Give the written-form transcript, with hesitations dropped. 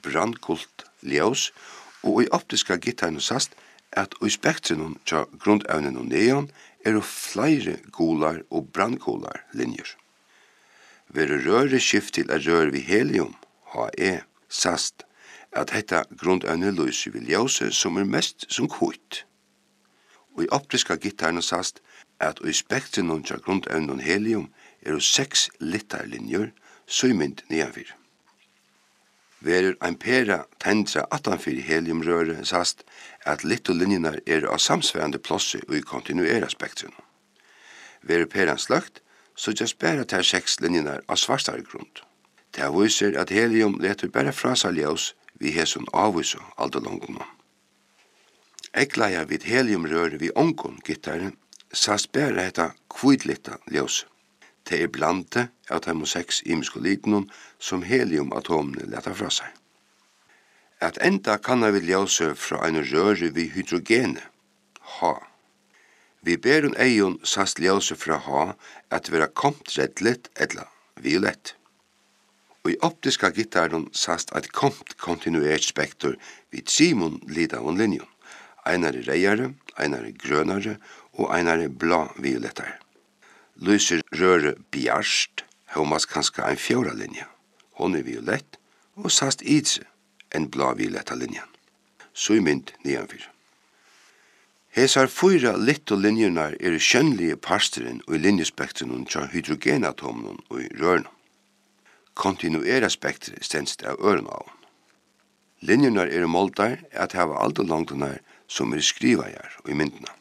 brandkult ljós, og i optiska gittaren sast at i spektrum tja grundevnen og neon flere gular og brandgular linjer. Ved røre skift til rør vi helium, HE, sast at hetta grundevne lyser vi ljøse som mest som kvitt. Og i optiska gittaren sast at i spektrum tja grundevnen og helium 6 literlinjer, søymynd nedanfyr. Verer ein pera tendra attanfyr heliumrøret sast at litolinjerna av samsværende plossi og i kontinuera spektrum. Verer peran sløgt, så just bæra ter 6 linjerna av svartare grunn. Det viser at helium leter bare fra seg ljós vi hesun avviso aldalongna. Ekleia vid heliumrøret vi ongon gittaren sast bæra hetta kvidlita ljós. Det blande av de 6 imiskolitene som heliumatomene leter fra seg. At enda kan vi ljøse fra en røre vi hydrogene, H. Vi ber en eion sast ljøse fra H at vera komt reddlet eller violett. Og i optiska gittaren sast et komt kontinuert spektor vid Simon lida av linjon. Einare reiare, einare grønare og einare blå-violettare. Lyser røre bjarst, homas kanska en 4 linja. Hon violett, og sast idse en blå-violetta linjan. Søymynd nedanfyr. Hesar 4 litto linjerna skjønnlige parsteren og i linjespektren tja hydrogenatomen og i rørna. Kontinuera spektret stendst av øren av. Linjerna måltar at hava aldalongdene som skrivajar og i myndna.